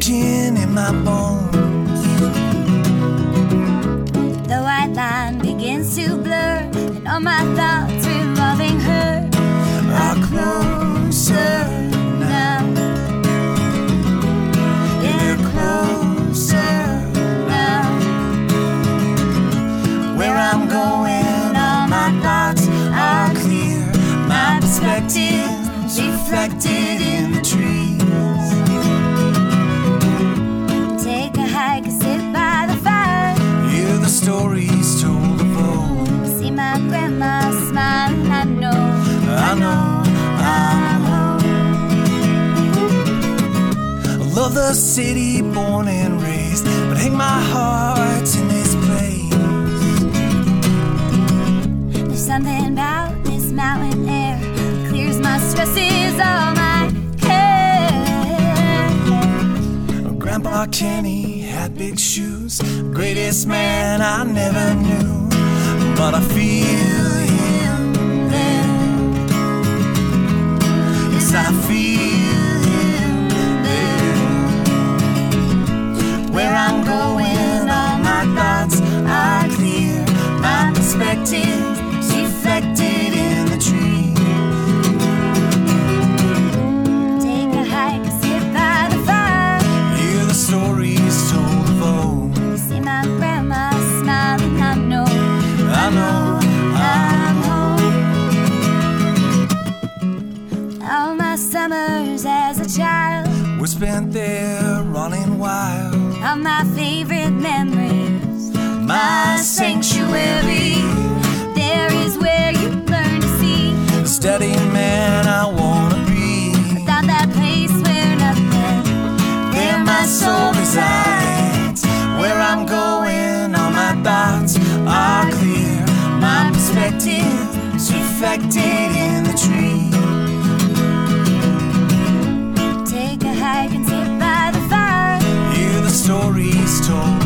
aching in my bones. The white line begins to blur, and all my thoughts revolving her Are closer now. Yeah, they're closer now. Where I'm going, all my thoughts are clear. My perspective's reflected in the trees. Take a hike and sit by the fire. Hear the stories told of old. See my grandma smiling, I know I'm home. I love the city, born and raised, but hang my heart in this place. there's something about this mountain air, clears my stresses, all my care. Grandpa Kenny had big shoes, greatest man I never knew, but I feel him there. Yes, I feel him there. Where I'm going, all my thoughts are clear. My perspective's reflected in the trees. Take a hike and sit by the fire. Hear the stories told of old. See my grandma smiling, I know I'm home. all my summers as a child, We're spent there running wild. all my favorite memories, My sanctuary, there is where you learn to see. the steady man I wanna be. Without that place where nothing, There my soul resides. Where I'm going, all my thoughts are clear. My perspective's reflected in the trees. take a hike and sit by the fire. Hear the stories told